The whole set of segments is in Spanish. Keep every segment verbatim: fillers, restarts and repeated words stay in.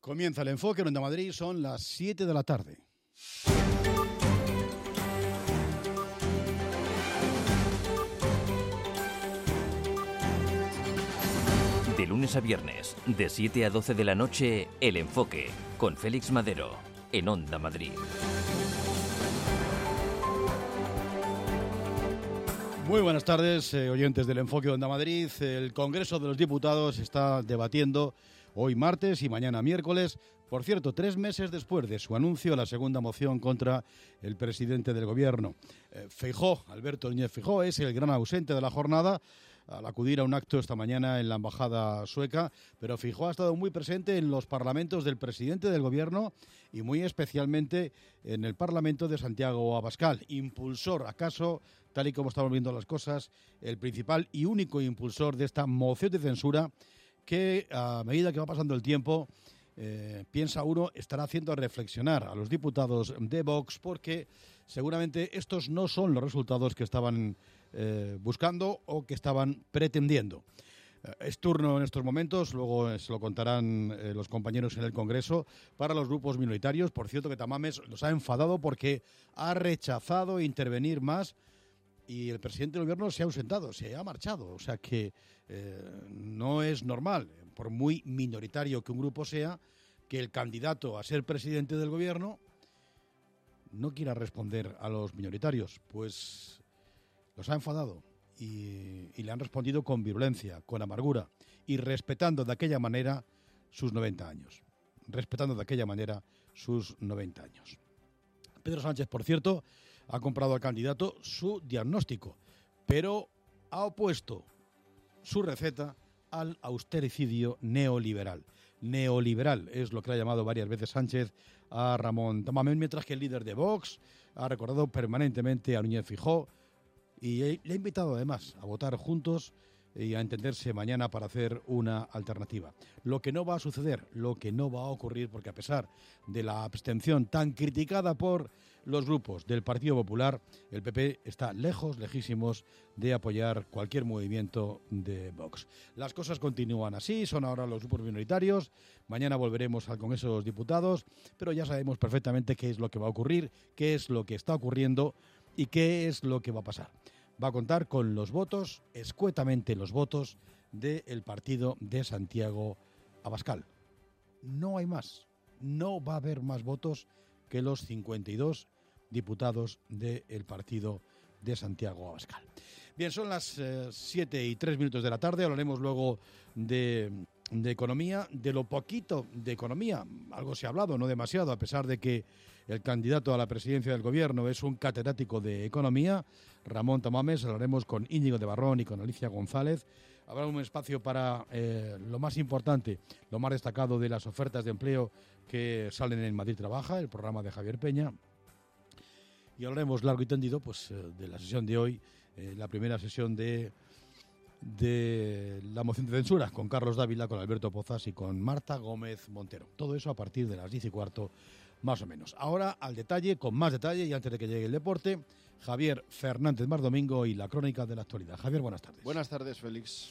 Comienza el enfoque en Onda Madrid, son las siete de la tarde. De lunes a viernes, de siete a doce de la noche, El Enfoque, con Félix Madero, en Onda Madrid. Muy buenas tardes, eh, oyentes del Enfoque de Onda Madrid. El Congreso de los Diputados está debatiendo hoy martes y mañana miércoles, por cierto, tres meses después de su anuncio, la segunda moción contra el presidente del Gobierno. Eh, Feijóo, Alberto Núñez Feijóo, es el gran ausente de la jornada al acudir a un acto esta mañana en la embajada sueca, pero Feijóo ha estado muy presente en los parlamentos del presidente del Gobierno y muy especialmente en el Parlamento de Santiago Abascal. Impulsor, acaso, tal y como estamos viendo las cosas, el principal y único impulsor de esta moción de censura que, a medida que va pasando el tiempo, eh, piensa uno, estará haciendo reflexionar a los diputados de Vox, porque seguramente estos no son los resultados que estaban eh, buscando o que estaban pretendiendo. Eh, es turno en estos momentos, luego se lo contarán eh, los compañeros en el Congreso, para los grupos minoritarios. Por cierto, que Tamames los ha enfadado porque ha rechazado intervenir más y el presidente del Gobierno se ha ausentado, se ha marchado. O sea que eh, no es normal, por muy minoritario que un grupo sea, que el candidato a ser presidente del Gobierno no quiera responder a los minoritarios. Pues los ha enfadado y, y le han respondido con virulencia, con amargura y respetando de aquella manera sus noventa años. Respetando de aquella manera sus noventa años. Pedro Sánchez, por cierto, ha comprado al candidato su diagnóstico, pero ha opuesto su receta al austericidio neoliberal. Neoliberal es lo que le ha llamado varias veces Sánchez a Ramón Tamames, mientras que el líder de Vox ha recordado permanentemente a Núñez Feijóo y le ha invitado además a votar juntos y a entenderse mañana para hacer una alternativa. Lo que no va a suceder, lo que no va a ocurrir, porque a pesar de la abstención tan criticada por los grupos del Partido Popular, el P P está lejos, lejísimos de apoyar cualquier movimiento de Vox. Las cosas continúan así, son ahora los grupos minoritarios, mañana volveremos al Congreso de los Diputados, pero ya sabemos perfectamente qué es lo que va a ocurrir, qué es lo que está ocurriendo y qué es lo que va a pasar. Va a contar con los votos, escuetamente los votos, del partido de Santiago Abascal. No hay más, no va a haber más votos que los cincuenta y dos diputados del partido de Santiago Abascal. Bien, son las eh, siete y tres minutos de la tarde, hablaremos luego de, de economía, de lo poquito de economía, algo se ha hablado, no demasiado, a pesar de que el candidato a la presidencia del Gobierno es un catedrático de economía, Ramón Tamames. Hablaremos con Íñigo de Barrón y con Alicia González. Habrá un espacio para eh, lo más importante, lo más destacado de las ofertas de empleo que salen en Madrid Trabaja, el programa de Javier Peña. Y hablaremos largo y tendido pues, de la sesión de hoy, eh, la primera sesión de, de la moción de censura, con Carlos Dávila, con Alberto Pozas y con Marta Gómez Montero. Todo eso a partir de las diez y cuarto, más o menos. Ahora al detalle, con más detalle, y antes de que llegue el deporte, Javier Fernández Mar Domingo y la crónica de la actualidad. Javier, buenas tardes. Buenas tardes, Félix.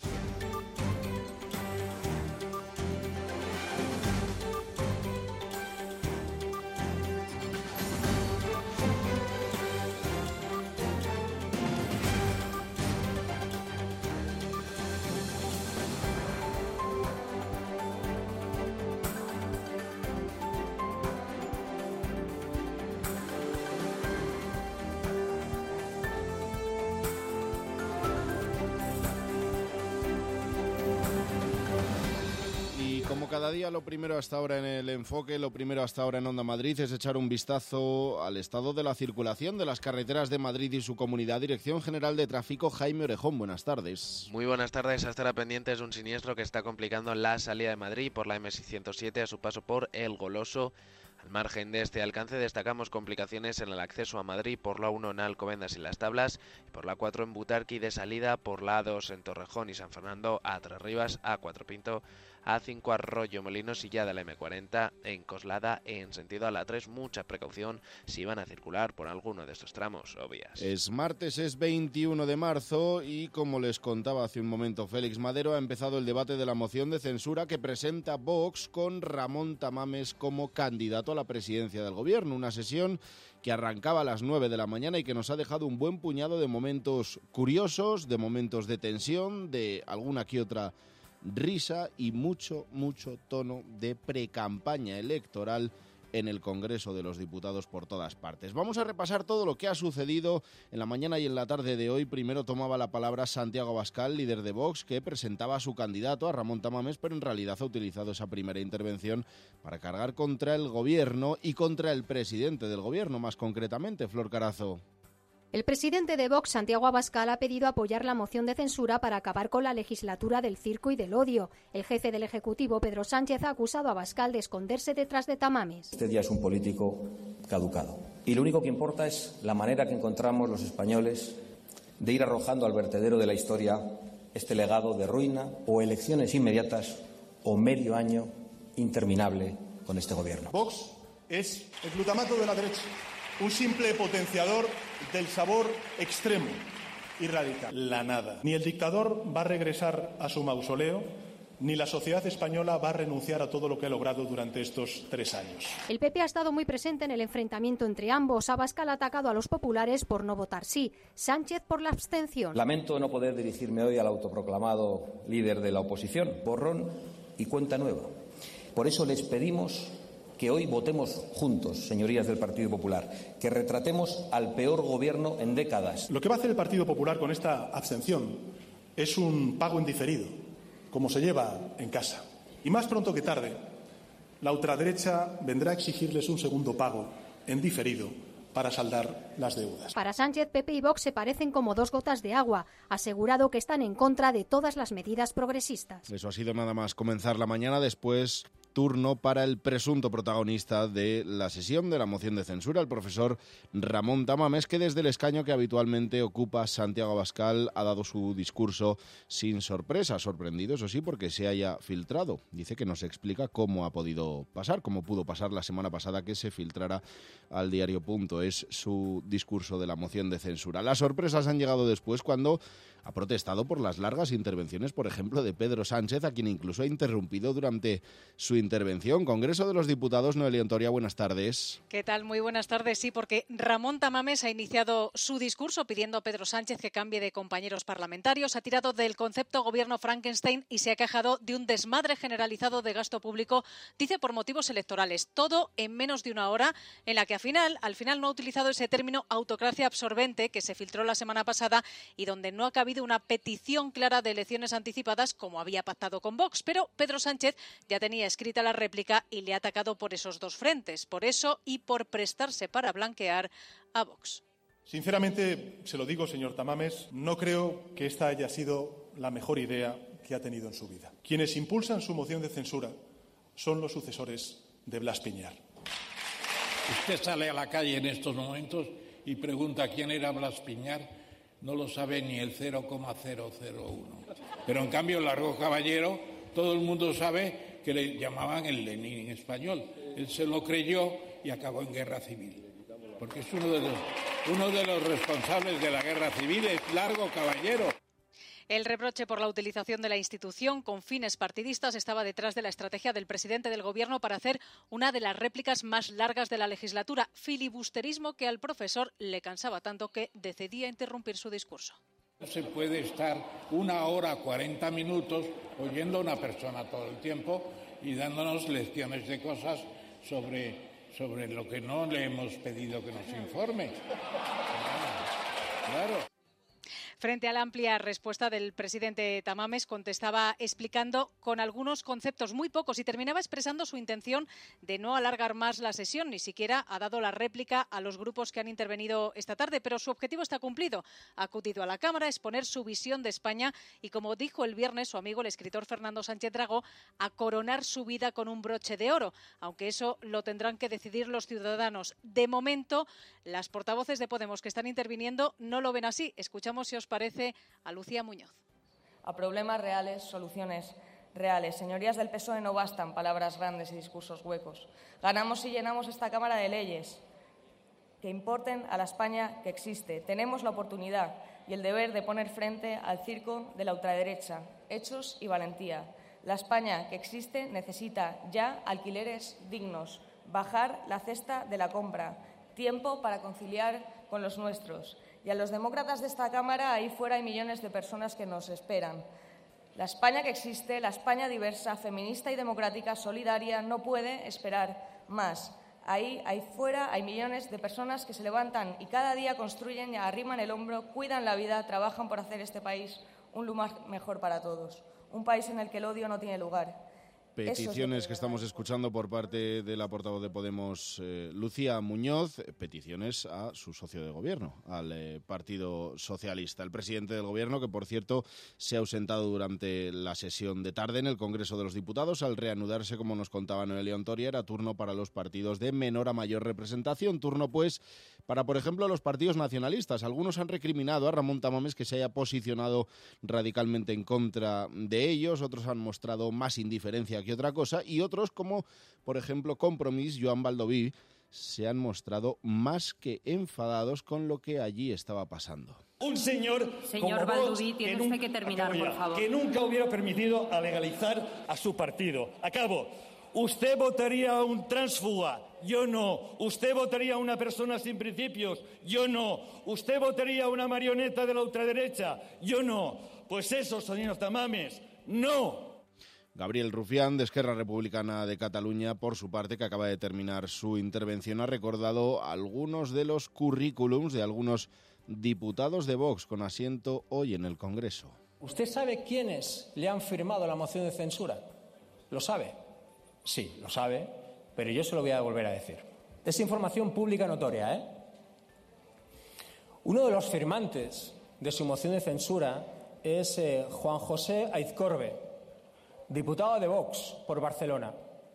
Cada día lo primero hasta ahora en el enfoque, lo primero hasta ahora en Onda Madrid es echar un vistazo al estado de la circulación de las carreteras de Madrid y su comunidad. Dirección General de Tráfico, Jaime Orejón, buenas tardes. Muy buenas tardes. A estar pendientes de un siniestro que está complicando la salida de Madrid por la eme seiscientos siete a su paso por El Goloso. Al margen de este alcance destacamos complicaciones en el acceso a Madrid por la uno en Alcobendas y Las Tablas y por la cuatro en Butarque y de salida por la A dos en Torrejón y San Fernando, A tres Rivas, A cuatro Pinto, A cinco Arroyo Molinos y ya de la eme cuarenta en Coslada en sentido a la tres. Mucha precaución si van a circular por alguno de estos tramos o vías. Es martes, es veintiuno de marzo y como les contaba hace un momento Félix Madero, ha empezado el debate de la moción de censura que presenta Vox con Ramón Tamames como candidato a la presidencia del gobierno. Una sesión que arrancaba a las nueve de la mañana y que nos ha dejado un buen puñado de momentos curiosos, de momentos de tensión, de alguna que otra risa y mucho, mucho tono de precampaña electoral en el Congreso de los Diputados por todas partes. Vamos a repasar todo lo que ha sucedido en la mañana y en la tarde de hoy. Primero tomaba la palabra Santiago Abascal, líder de Vox, que presentaba a su candidato, a Ramón Tamames, pero en realidad ha utilizado esa primera intervención para cargar contra el Gobierno y contra el presidente del Gobierno, más concretamente, Flor Carazo. El presidente de Vox, Santiago Abascal, ha pedido apoyar la moción de censura para acabar con la legislatura del circo y del odio. El jefe del Ejecutivo, Pedro Sánchez, ha acusado a Abascal de esconderse detrás de Tamames. Este ya es un político caducado. Y lo único que importa es la manera que encontramos los españoles de ir arrojando al vertedero de la historia este legado de ruina o elecciones inmediatas o medio año interminable con este gobierno. Vox es el glutamato de la derecha, un simple potenciador del sabor extremo y radical. La nada. Ni el dictador va a regresar a su mausoleo, ni la sociedad española va a renunciar a todo lo que ha logrado durante estos tres años. El P P ha estado muy presente en el enfrentamiento entre ambos. Abascal ha atacado a los populares por no votar sí, Sánchez por la abstención. Lamento no poder dirigirme hoy al autoproclamado líder de la oposición. Borrón y cuenta nueva. Por eso les pedimos que hoy votemos juntos, señorías del Partido Popular, que retratemos al peor gobierno en décadas. Lo que va a hacer el Partido Popular con esta abstención es un pago en diferido, como se lleva en casa. Y más pronto que tarde, la ultraderecha vendrá a exigirles un segundo pago en diferido para saldar las deudas. Para Sánchez, P P y Vox se parecen como dos gotas de agua. Ha asegurado que están en contra de todas las medidas progresistas. Eso ha sido nada más comenzar la mañana. Después, turno para el presunto protagonista de la sesión de la moción de censura, el profesor Ramón Tamames, que desde el escaño que habitualmente ocupa Santiago Abascal ha dado su discurso sin sorpresa, sorprendido, eso sí, porque se haya filtrado. Dice que no se explica cómo ha podido pasar, cómo pudo pasar la semana pasada que se filtrara al diario Punto. Es su discurso de la moción de censura. Las sorpresas han llegado después cuando ha protestado por las largas intervenciones, por ejemplo, de Pedro Sánchez, a quien incluso ha interrumpido durante su intervención. Congreso de los Diputados, Noelia Ontoria, buenas tardes. ¿Qué tal? Muy buenas tardes. Sí, porque Ramón Tamames ha iniciado su discurso pidiendo a Pedro Sánchez que cambie de compañeros parlamentarios, ha tirado del concepto gobierno Frankenstein y se ha quejado de un desmadre generalizado de gasto público, dice por motivos electorales. Todo en menos de una hora, en la que al final, al final no ha utilizado ese término autocracia absorbente que se filtró la semana pasada y donde no ha cabido una petición clara de elecciones anticipadas como había pactado con Vox. Pero Pedro Sánchez ya tenía escrita la réplica y le ha atacado por esos dos frentes, por eso y por prestarse para blanquear a Vox. Sinceramente, se lo digo, señor Tamames, no creo que esta haya sido la mejor idea que ha tenido en su vida. Quienes impulsan su moción de censura son los sucesores de Blas Piñar. Usted sale a la calle en estos momentos y pregunta quién era Blas Piñar, no lo sabe ni el cero coma cero cero uno. Pero en cambio Largo Caballero, todo el mundo sabe que le llamaban el Lenin español. Él se lo creyó y acabó en guerra civil. Porque es uno de los, uno de los responsables de la guerra civil, es Largo Caballero. El reproche por la utilización de la institución con fines partidistas estaba detrás de la estrategia del presidente del Gobierno para hacer una de las réplicas más largas de la legislatura, filibusterismo que al profesor le cansaba tanto que decidía interrumpir su discurso. No se puede estar una hora, cuarenta minutos oyendo a una persona todo el tiempo y dándonos lecciones de cosas sobre, sobre lo que no le hemos pedido que nos informe. Claro. claro. Frente a la amplia respuesta del presidente Tamames, contestaba explicando con algunos conceptos, muy pocos, y terminaba expresando su intención de no alargar más la sesión. Ni siquiera ha dado la réplica a los grupos que han intervenido esta tarde, pero su objetivo está cumplido. Ha acudido a la Cámara a exponer su visión de España y, como dijo el viernes su amigo el escritor Fernando Sánchez Dragó, a coronar su vida con un broche de oro, aunque eso lo tendrán que decidir los ciudadanos. De momento, las portavoces de Podemos que están interviniendo no lo ven así. Escuchamos si os parece a Lucía Muñoz. A problemas reales, soluciones reales. Señorías del P S O E, no bastan palabras grandes y discursos huecos. Ganamos y llenamos esta Cámara de leyes que importen a la España que existe. Tenemos la oportunidad y el deber de poner frente al circo de la ultraderecha. Hechos y valentía. La España que existe necesita ya alquileres dignos, bajar la cesta de la compra, tiempo para conciliar con los nuestros. Y a los demócratas de esta Cámara, ahí fuera hay millones de personas que nos esperan. La España que existe, la España diversa, feminista y democrática, solidaria, no puede esperar más. Ahí, ahí fuera hay millones de personas que se levantan y cada día construyen, arriman el hombro, cuidan la vida, trabajan por hacer este país un lugar mejor para todos. Un país en el que el odio no tiene lugar. Peticiones es que, que estamos escuchando por parte de la portavoz de Podemos, eh, Lucía Muñoz, peticiones a su socio de gobierno, al eh, Partido Socialista. El presidente del gobierno, que por cierto se ha ausentado durante la sesión de tarde en el Congreso de los Diputados, al reanudarse, como nos contaba Noelia Ontoria, era turno para los partidos de menor a mayor representación. Turno, pues, para, por ejemplo, los partidos nacionalistas. Algunos han recriminado a Ramón Tamames que se haya posicionado radicalmente en contra de ellos, otros han mostrado más indiferencia que otra cosa, y otros, como por ejemplo Compromís, Joan Baldoví, se han mostrado más que enfadados con lo que allí estaba pasando. Un señor, señor Baldoví, tiene usted que terminar, por favor. Que nunca hubiera permitido a legalizar a su partido. Acabo. Usted votaría a un tránsfuga, yo no. Usted votaría a una persona sin principios, yo no. Usted votaría a una marioneta de la ultraderecha, yo no. Pues eso, señor Tamames, no. Gabriel Rufián, de Esquerra Republicana de Cataluña, por su parte, que acaba de terminar su intervención, ha recordado algunos de los currículums de algunos diputados de Vox con asiento hoy en el Congreso. ¿Usted sabe quiénes le han firmado la moción de censura? ¿Lo sabe? Sí, lo sabe, pero yo se lo voy a volver a decir. Es información pública notoria, ¿eh? Uno de los firmantes de su moción de censura es eh, Juan José Aizcorbe, diputado de Vox por Barcelona.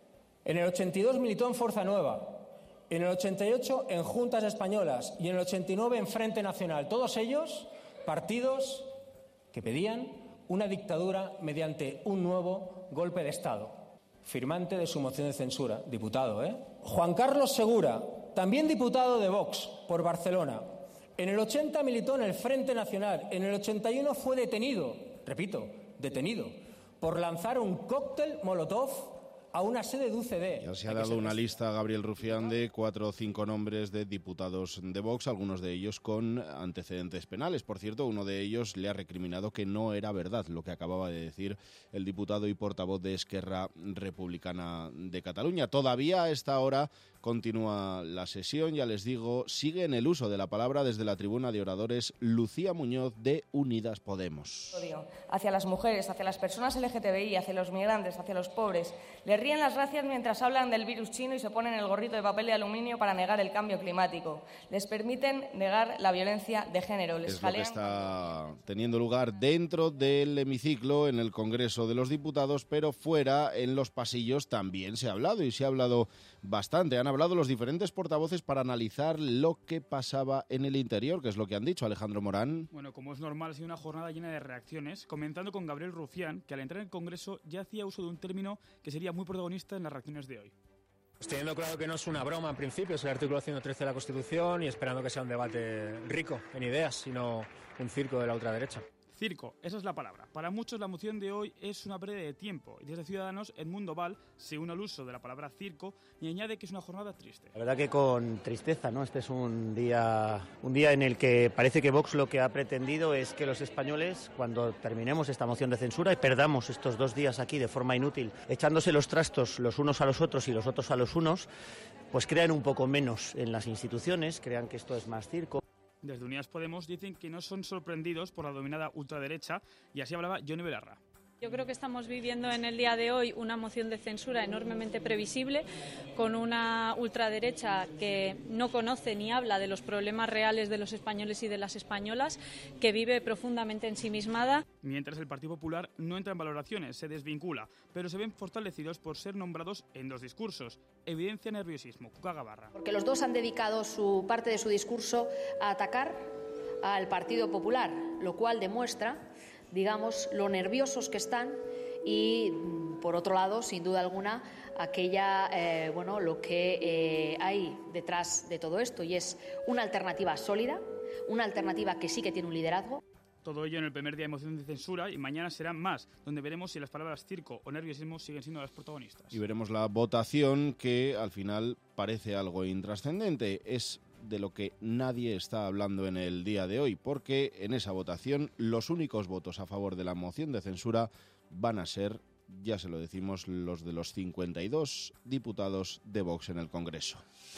En el ochenta y dos militó en Fuerza Nueva, en el ochenta y ocho en Juntas Españolas y en el ochenta y nueve en Frente Nacional. Todos ellos partidos que pedían una dictadura mediante un nuevo golpe de Estado. Firmante de su moción de censura, diputado, ¿eh? Juan Carlos Segura, también diputado de Vox por Barcelona. En el ochenta militó en el Frente Nacional, en el ochenta y uno fue detenido, repito, detenido, por lanzar un cóctel molotov a una sede de U C D. Ya se ha dado una lista, Gabriel Rufián, de cuatro o cinco nombres de diputados de Vox, algunos de ellos con antecedentes penales. Por cierto, uno de ellos le ha recriminado que no era verdad lo que acababa de decir el diputado y portavoz de Esquerra Republicana de Cataluña. Todavía a esta hora continúa la sesión, ya les digo, sigue en el uso de la palabra desde la tribuna de oradores Lucía Muñoz de Unidas Podemos. Hacia las mujeres, hacia las personas L G T B I, hacia los migrantes, hacia los pobres. Les ríen las gracias mientras hablan del virus chino y se ponen el gorrito de papel de aluminio para negar el cambio climático. Les permiten negar la violencia de género. Les es jalean... lo que está teniendo lugar dentro del hemiciclo en el Congreso de los Diputados, pero fuera, en los pasillos, también se ha hablado y se ha hablado bastante. Han hablado los diferentes portavoces para analizar lo que pasaba en el interior, que es lo que han dicho. Alejandro Morán. Bueno, como es normal, ha sido una jornada llena de reacciones, comenzando con Gabriel Rufián, que al entrar en el Congreso ya hacía uso de un término que sería muy protagonista en las reacciones de hoy. Pues teniendo claro que no es una broma en principio, es el artículo ciento trece de la Constitución y esperando que sea un debate rico en ideas, sino un circo de la ultraderecha. Circo, esa es la palabra. Para muchos la moción de hoy es una pérdida de tiempo. Y desde Ciudadanos, Edmundo Val se une al uso de la palabra circo y añade que es una jornada triste. La verdad que con tristeza, ¿no? Este es un día, un día en el que parece que Vox lo que ha pretendido es que los españoles, cuando terminemos esta moción de censura y perdamos estos dos días aquí de forma inútil, echándose los trastos los unos a los otros y los otros a los unos, pues crean un poco menos en las instituciones, crean que esto es más circo. Desde Unidas Podemos dicen que no son sorprendidos por la dominada ultraderecha y así hablaba Yone Belarra. Yo creo que estamos viviendo en el día de hoy una moción de censura enormemente previsible, con una ultraderecha que no conoce ni habla de los problemas reales de los españoles y de las españolas, que vive profundamente ensimismada. Mientras el Partido Popular no entra en valoraciones, se desvincula, pero se ven fortalecidos por ser nombrados en dos discursos. Evidencia nerviosismo. Cuca Gabarra. Porque los dos han dedicado su parte de su discurso a atacar al Partido Popular, lo cual demuestra, digamos, lo nerviosos que están y, por otro lado, sin duda alguna, aquella, eh, bueno, lo que eh, hay detrás de todo esto, y es una alternativa sólida, una alternativa que sí que tiene un liderazgo. Todo ello en el primer día de moción de censura, y mañana serán más, donde veremos si las palabras circo o nerviosismo siguen siendo las protagonistas. Y veremos la votación, que al final parece algo intrascendente. Es de lo que nadie está hablando en el día de hoy, porque en esa votación los únicos votos a favor de la moción de censura van a ser, ya se lo decimos, los de los cincuenta y dos diputados de Vox en el Congreso.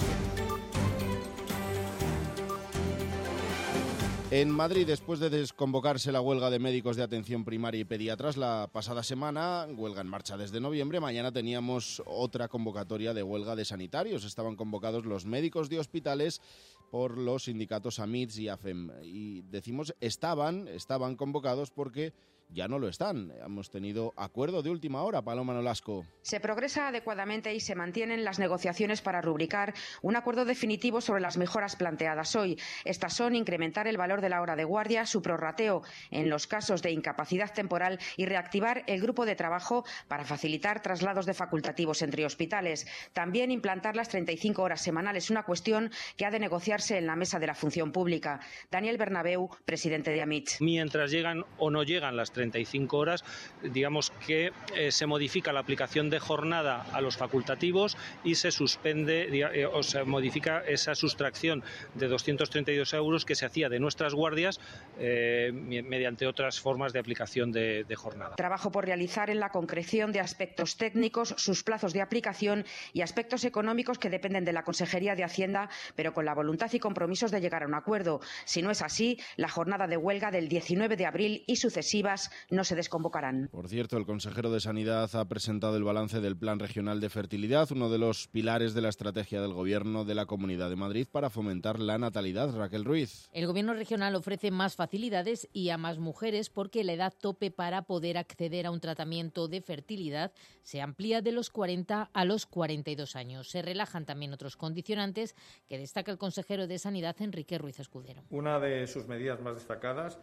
En Madrid, después de desconvocarse la huelga de médicos de atención primaria y pediatras la pasada semana, huelga en marcha desde noviembre, mañana teníamos otra convocatoria de huelga de sanitarios. Estaban convocados los médicos de hospitales por los sindicatos AMITS y AFEM. Y decimos estaban, estaban convocados porque ya no lo están. Hemos tenido acuerdo de última hora, Paloma Nolasco. Se progresa adecuadamente y se mantienen las negociaciones para rubricar un acuerdo definitivo sobre las mejoras planteadas hoy. Estas son incrementar el valor de la hora de guardia, su prorrateo en los casos de incapacidad temporal y reactivar el grupo de trabajo para facilitar traslados de facultativos entre hospitales. También implantar las treinta y cinco horas semanales, una cuestión que ha de negociarse en la mesa de la función pública. Daniel Bernabeu, presidente de AMITS. Mientras llegan o no llegan las treinta y cinco horas, digamos que eh, se modifica la aplicación de jornada a los facultativos y se suspende eh, o se modifica esa sustracción de doscientos treinta y dos euros que se hacía de nuestras guardias eh, mediante otras formas de aplicación de, de jornada. Trabajo por realizar en la concreción de aspectos técnicos, sus plazos de aplicación y aspectos económicos que dependen de la Consejería de Hacienda, pero con la voluntad y compromisos de llegar a un acuerdo. Si no es así, la jornada de huelga del diecinueve de abril y sucesivas no se desconvocarán. Por cierto, el consejero de Sanidad ha presentado el balance del Plan Regional de Fertilidad, uno de los pilares de la estrategia del Gobierno de la Comunidad de Madrid para fomentar la natalidad. Raquel Ruiz. El Gobierno regional ofrece más facilidades y a más mujeres porque la edad tope para poder acceder a un tratamiento de fertilidad se amplía de los cuarenta a los cuarenta y dos años. Se relajan también otros condicionantes que destaca el consejero de Sanidad, Enrique Ruiz Escudero. Una de sus medidas más destacadas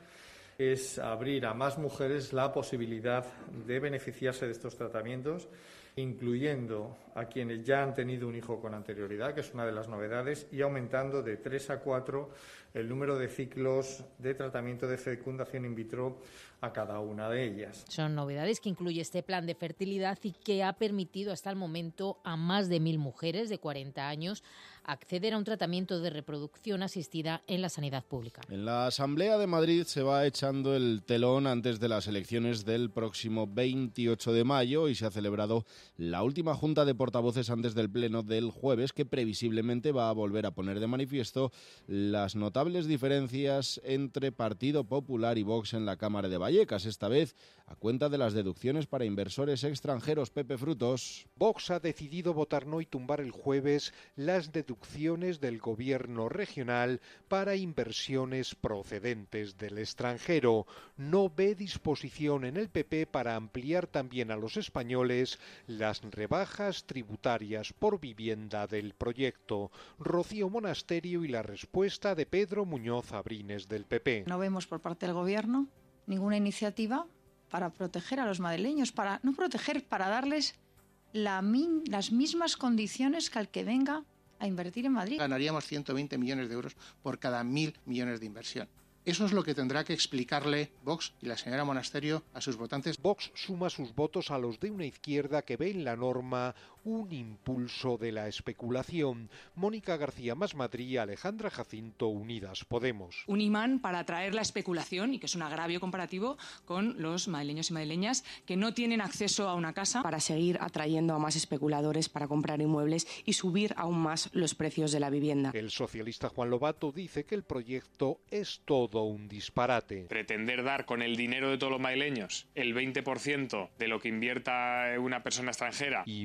es abrir a más mujeres la posibilidad de beneficiarse de estos tratamientos, incluyendo a quienes ya han tenido un hijo con anterioridad, que es una de las novedades, y aumentando de tres a cuatro el número de ciclos de tratamiento de fecundación in vitro a cada una de ellas. Son novedades que incluye este plan de fertilidad y que ha permitido hasta el momento a más de mil mujeres de cuarenta años acceder a un tratamiento de reproducción asistida en la sanidad pública. En la Asamblea de Madrid se va echando el telón antes de las elecciones del próximo veintiocho de mayo y se ha celebrado la última junta de portavoces antes del pleno del jueves, que previsiblemente va a volver a poner de manifiesto las notables diferencias entre Partido Popular y Vox en la Cámara de Vallecas, esta vez a cuenta de las deducciones para inversores extranjeros. Pepe Frutos. Vox ha decidido votar no y tumbar el jueves las deducciones del gobierno regional para inversiones procedentes del extranjero. No ve disposición en el P P para ampliar también a los españoles las rebajas tributarias por vivienda del proyecto. Rocío Monasterio y la respuesta de Pedro Muñoz Abrines del P P. No vemos por parte del gobierno ninguna iniciativa para proteger a los madrileños, para no proteger, para darles la min, las mismas condiciones que al que venga a invertir en Madrid. Ganaríamos ciento veinte millones de euros por cada mil millones de inversión. Eso es lo que tendrá que explicarle Vox y la señora Monasterio a sus votantes. Vox suma sus votos a los de una izquierda que ve en la norma un impulso de la especulación. Mónica García Más Madrid y Alejandra Jacinto, Unidas Podemos. Un imán para atraer la especulación, y que es un agravio comparativo con los madrileños y madrileñas que no tienen acceso a una casa. Para seguir atrayendo a más especuladores para comprar inmuebles y subir aún más los precios de la vivienda. El socialista Juan Lobato dice que el proyecto es todo un disparate. Pretender dar con el dinero de todos los madrileños el veinte por ciento de lo que invierta una persona extranjera. Y ve en la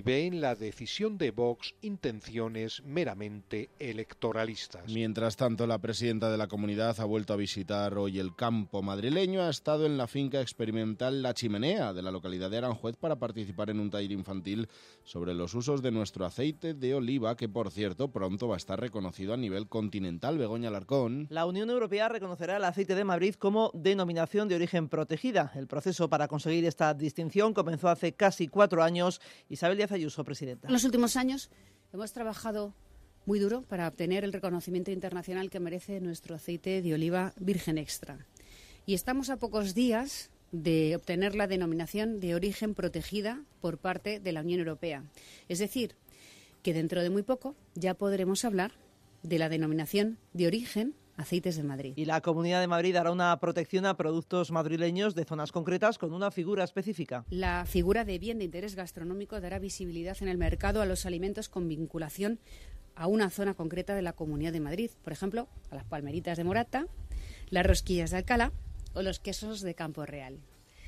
la decisión de Vox intenciones meramente electoralistas. Mientras tanto, la presidenta de la comunidad ha vuelto a visitar hoy el campo madrileño. Ha estado en la finca experimental La Chimenea de la localidad de Aranjuez para participar en un taller infantil sobre los usos de nuestro aceite de oliva, que por cierto pronto va a estar reconocido a nivel continental. Begoña Alarcón. La Unión Europea reconocerá el aceite de Madrid como denominación de origen protegida. El proceso para conseguir esta distinción comenzó hace casi cuatro años. Isabel Díaz Ayuso, presidenta. En los últimos años hemos trabajado muy duro para obtener el reconocimiento internacional que merece nuestro aceite de oliva virgen extra. Y estamos a pocos días de obtener la denominación de origen protegida por parte de la Unión Europea. Es decir, que dentro de muy poco ya podremos hablar de la denominación de origen Aceites de Madrid. Y la Comunidad de Madrid dará una protección a productos madrileños de zonas concretas con una figura específica. La figura de bien de interés gastronómico dará visibilidad en el mercado a los alimentos con vinculación a una zona concreta de la Comunidad de Madrid. Por ejemplo, a las palmeritas de Morata, las rosquillas de Alcalá o los quesos de Campo Real.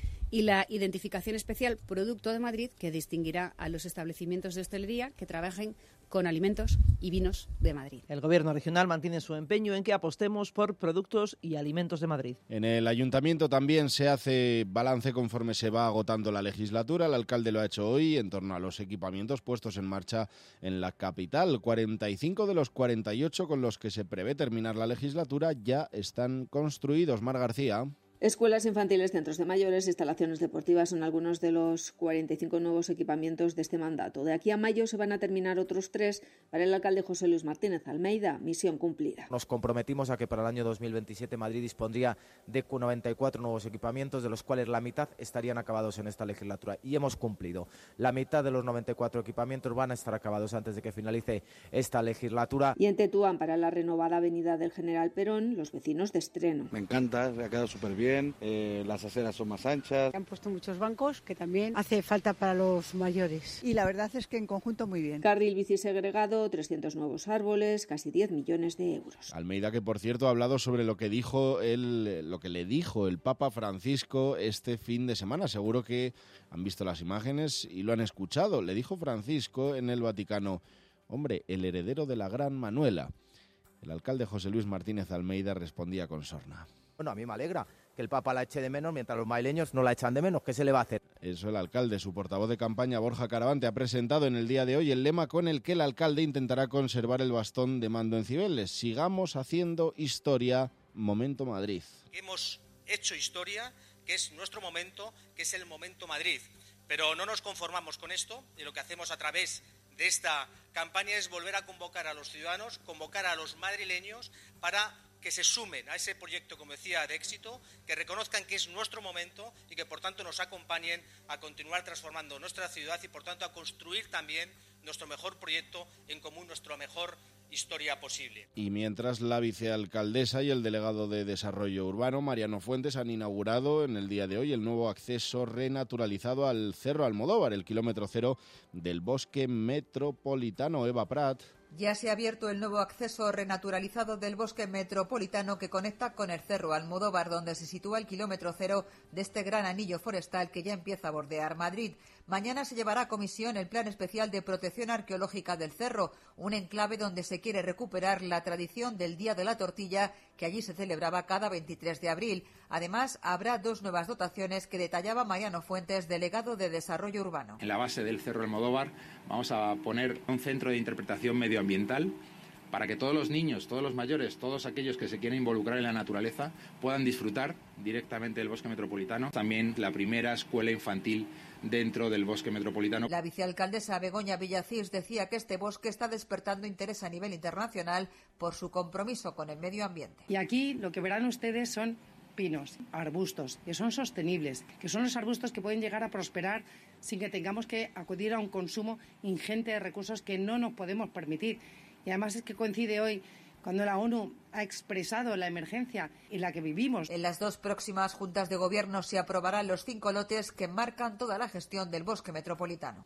Y la identificación especial Producto de Madrid, que distinguirá a los establecimientos de hostelería que trabajen con alimentos y vinos de Madrid. El Gobierno regional mantiene su empeño en que apostemos por productos y alimentos de Madrid. En el Ayuntamiento también se hace balance conforme se va agotando la legislatura. El alcalde lo ha hecho hoy en torno a los equipamientos puestos en marcha en la capital. cuarenta y cinco de los cuarenta y ocho con los que se prevé terminar la legislatura ya están construidos. Mar García. Escuelas infantiles, centros de mayores, instalaciones deportivas son algunos de los cuarenta y cinco nuevos equipamientos de este mandato. De aquí a mayo se van a terminar otros tres para el alcalde José Luis Martínez Almeida. Misión cumplida. Nos comprometimos a que para el año dos mil veintisiete Madrid dispondría de noventa y cuatro nuevos equipamientos, de los cuales la mitad estarían acabados en esta legislatura. Y hemos cumplido. La mitad de los noventa y cuatro equipamientos van a estar acabados antes de que finalice esta legislatura. Y en Tetuán, para la renovada avenida del General Perón, los vecinos de estreno. Me encanta, ha quedado súper bien. Eh, las aceras son más anchas. Han puesto muchos bancos que también hace falta para los mayores y la verdad es que en conjunto muy bien. Carril bici segregado, trescientos nuevos árboles, casi diez millones de euros. Almeida, que por cierto ha hablado sobre lo que dijo el, lo que le dijo el Papa Francisco este fin de semana. Seguro que han visto las imágenes y lo han escuchado. Le dijo Francisco en el Vaticano: hombre, el heredero de la gran Manuela. El alcalde José Luis Martínez Almeida respondía con sorna. Bueno, a mí me alegra que el Papa la eche de menos mientras los madrileños no la echan de menos. ¿Qué se le va a hacer? Eso el alcalde, su portavoz de campaña, Borja Caravante, ha presentado en el día de hoy el lema con el que el alcalde intentará conservar el bastón de mando en Cibeles. Sigamos haciendo historia, Momento Madrid. Hemos hecho historia, que es nuestro momento, que es el Momento Madrid. Pero no nos conformamos con esto y lo que hacemos a través de esta campaña es volver a convocar a los ciudadanos, convocar a los madrileños para que se sumen a ese proyecto, como decía, de éxito, que reconozcan que es nuestro momento y que, por tanto, nos acompañen a continuar transformando nuestra ciudad y, por tanto, a construir también nuestro mejor proyecto en común, nuestra mejor historia posible. Y mientras, la vicealcaldesa y el delegado de Desarrollo Urbano, Mariano Fuentes, han inaugurado en el día de hoy el nuevo acceso renaturalizado al Cerro Almodóvar, el kilómetro cero del Bosque Metropolitano. Eva Prat. Ya se ha abierto el nuevo acceso renaturalizado del Bosque Metropolitano que conecta con el Cerro Almodóvar, donde se sitúa el kilómetro cero de este gran anillo forestal que ya empieza a bordear Madrid. Mañana se llevará a comisión el Plan Especial de Protección Arqueológica del Cerro, un enclave donde se quiere recuperar la tradición del Día de la Tortilla, que allí se celebraba cada veintitrés de abril. Además, habrá dos nuevas dotaciones que detallaba Mariano Fuentes, delegado de Desarrollo Urbano. En la base del Cerro Almodóvar vamos a poner un centro de interpretación medioambiental para que todos los niños, todos los mayores, todos aquellos que se quieren involucrar en la naturaleza puedan disfrutar directamente del Bosque Metropolitano. También la primera escuela infantil dentro del Bosque Metropolitano. La vicealcaldesa Begoña Villacís decía que este bosque está despertando interés a nivel internacional por su compromiso con el medio ambiente. Y aquí lo que verán ustedes son pinos, arbustos, que son sostenibles, que son los arbustos que pueden llegar a prosperar sin que tengamos que acudir a un consumo ingente de recursos que no nos podemos permitir. Y además es que coincide hoy cuando la ONU ha expresado la emergencia en la que vivimos. En las dos próximas juntas de gobierno se aprobarán los cinco lotes que marcan toda la gestión del Bosque Metropolitano.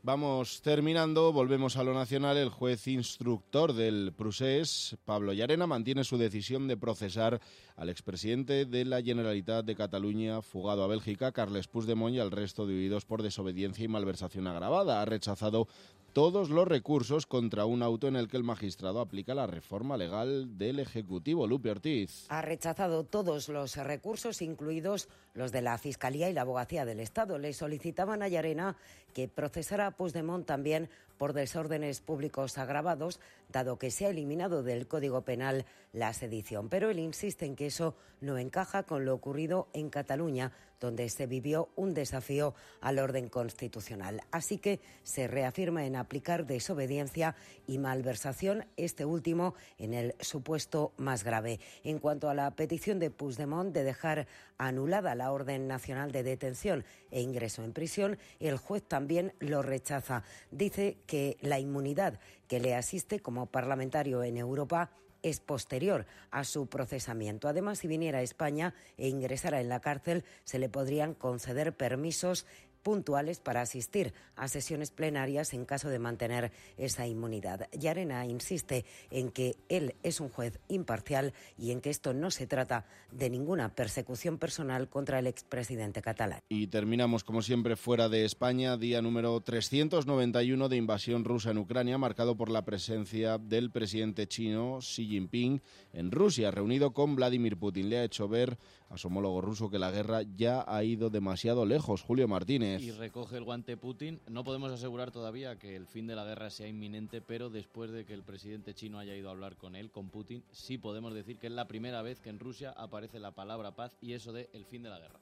Vamos terminando, volvemos a lo nacional. El juez instructor del Procés, Pablo Llarena, mantiene su decisión de procesar al expresidente de la Generalitat de Cataluña, fugado a Bélgica, Carles Puigdemont, y al resto de huidos por desobediencia y malversación agravada. Ha rechazado todos los recursos contra un auto en el que el magistrado aplica la reforma legal del Ejecutivo. Lupe Ortiz. Ha rechazado todos los recursos, incluidos los de la Fiscalía y la Abogacía del Estado. Le solicitaban a Llarena que procesara a Puigdemont también por desórdenes públicos agravados, dado que se ha eliminado del Código Penal la sedición. Pero él insiste en que eso no encaja con lo ocurrido en Cataluña, donde se vivió un desafío al orden constitucional. Así que se reafirma en aplicar desobediencia y malversación, este último en el supuesto más grave. En cuanto a la petición de Puigdemont de dejar anulada la orden nacional de detención e ingreso en prisión, el juez también lo rechaza. Dice que la inmunidad que le asiste como parlamentario en Europa es posterior a su procesamiento. Además, si viniera a España e ingresara en la cárcel, se le podrían conceder permisos puntuales para asistir a sesiones plenarias en caso de mantener esa inmunidad. Llarena insiste en que él es un juez imparcial y en que esto no se trata de ninguna persecución personal contra el expresidente catalán. Y terminamos, como siempre, fuera de España, día número trescientos noventa y uno de invasión rusa en Ucrania, marcado por la presencia del presidente chino Xi Jinping en Rusia, reunido con Vladimir Putin. Le ha hecho ver a su homólogo ruso que la guerra ya ha ido demasiado lejos. Julio Martínez. Y recoge el guante Putin. No podemos asegurar todavía que el fin de la guerra sea inminente, pero después de que el presidente chino haya ido a hablar con él, con Putin, sí podemos decir que es la primera vez que en Rusia aparece la palabra paz y eso de el fin de la guerra.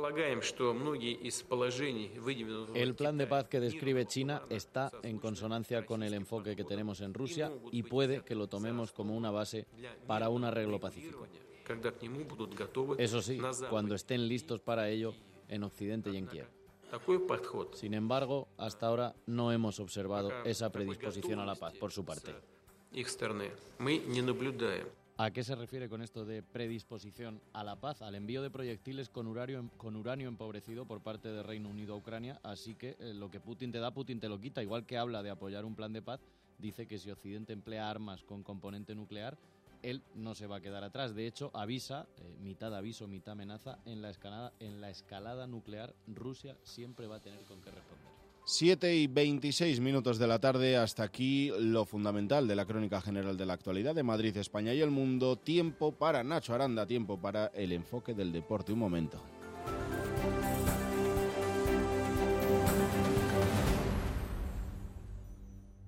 El plan de paz que describe China está en consonancia con el enfoque que tenemos en Rusia y puede que lo tomemos como una base para un arreglo pacífico. Eso sí, cuando estén listos para ello en Occidente y en Kiev. Sin embargo, hasta ahora no hemos observado esa predisposición a la paz por su parte. ¿A qué se refiere con esto de predisposición a la paz? Al envío de proyectiles con uranio, con uranio empobrecido por parte del Reino Unido a Ucrania, así que eh, lo que Putin te da, Putin te lo quita. Igual que habla de apoyar un plan de paz, dice que si Occidente emplea armas con componente nuclear, él no se va a quedar atrás. De hecho, avisa, eh, mitad aviso, mitad amenaza, en la escalada, en la escalada nuclear, Rusia siempre va a tener con qué responder. siete y veintiséis minutos de la tarde, hasta aquí lo fundamental de la crónica general de la actualidad de Madrid, España y el mundo. Tiempo para Nacho Aranda, tiempo para el enfoque del deporte. Un momento.